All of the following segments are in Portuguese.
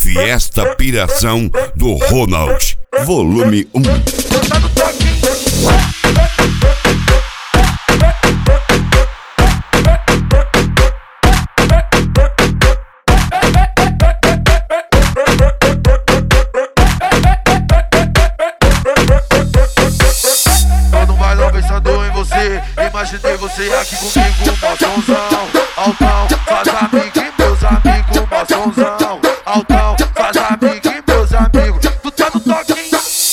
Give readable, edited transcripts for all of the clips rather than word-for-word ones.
Ouve esta piração do Ronald, volume 1. Imaginei você aqui comigo, mozãozão, altão, faz amigo e meus amigos, mozãozão, altão, faz amigo e meus amigos, tu tá no toque.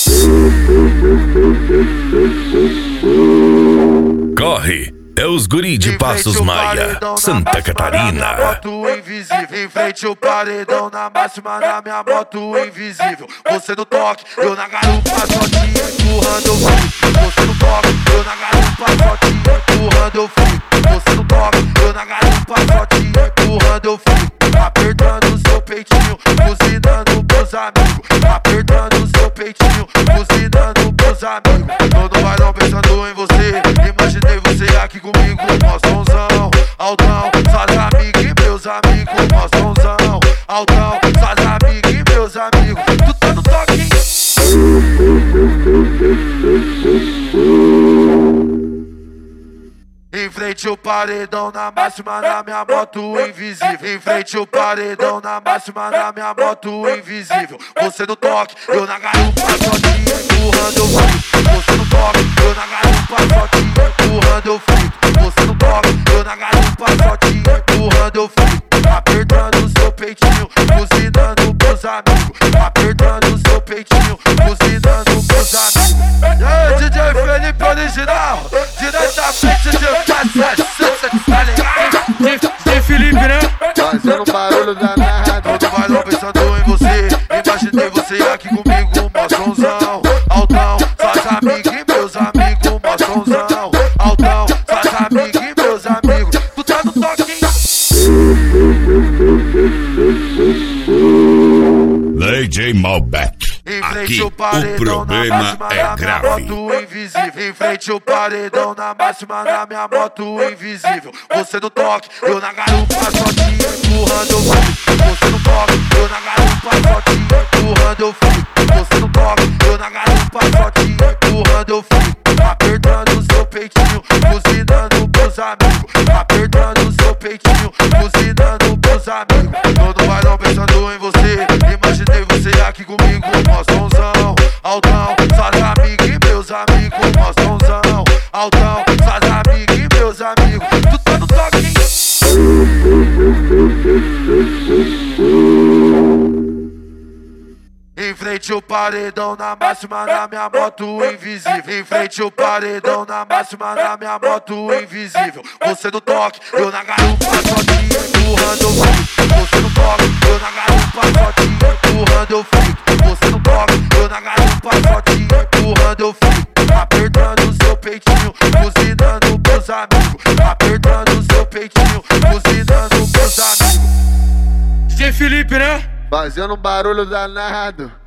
Corre, é os guri de Passos Maia, Santa Catarina. Moto invisível, em frente o paredão, na máxima na minha moto invisível. Você no toque, eu na garupa, só te empurrando eu fico. Você no toque, eu na garupa, só te empurrando eu fico. Você no toque, eu na garupa, só te empurrando eu fico. Apertando seu peitinho, buzinando pros amigos. Apertando seu peitinho, buzinando pros amigos. Todo bailão pensando em você, imaginei você aqui comigo, mozãozão, altão, faz amigo e meus amigos, mozãozão, altão, faz amigo e meus amigos, tu tá no toque. Em frente o paredão, na máxima na minha moto invisível. Em frente o paredão, na máxima na minha moto invisível. Você no toque, eu na garupa, só te empurrando eu fico. Você no toque, eu na garupa, só te empurrando eu fico. Você no toque, eu na garupa, só te empurrando eu fico. Apertando seu peitinho, buzinando pros amigos. Apertando seu peitinho, buzinando pros amigos. E aí, DJ Felipe original, diretamente de DJ Felipe, né? fazendo barulho danado. Todo bailão pensando em você, imaginei você aqui comigo, mozãozão, altão, faz amigo e meus amigos, mozãozão, altão, faz amigo e meus amigos, tu tá no toque. DJ Malbec, aqui o problema é grave. Em frente o paredão, na máxima na minha moto invisível. Você no toque, eu na garupa, só te empurrando eu fico. Você no toque, eu na garupa, só te empurrando eu fico. Você no toque, eu na garupa, só te empurrando eu fico. Apertando seu peitinho, buzinando pros amigos. Apertando seu peitinho, buzinando pros amigos. Todo bailão pensando em você, imaginei você aqui comigo, mozãozão, altão, faz amigo e meus amigos, mozãozão, altão, faz amigo e meus amigos, tu tá no toque. Em frente o paredão, na máxima na minha moto invisível. Em frente o paredão, na máxima na minha moto invisível. Você no toque, eu na garupa, só te empurrando eu fico. Você no toque, eu na garupa, só te empurrando eu fico. Você no toque, eu na garupa, só te empurrando eu fico. Apertando seu peitinho, buzinando pros amigos. Apertando seu peitinho, buzinando pros amigos. DJ Felipe, né? Fazendo barulho danado.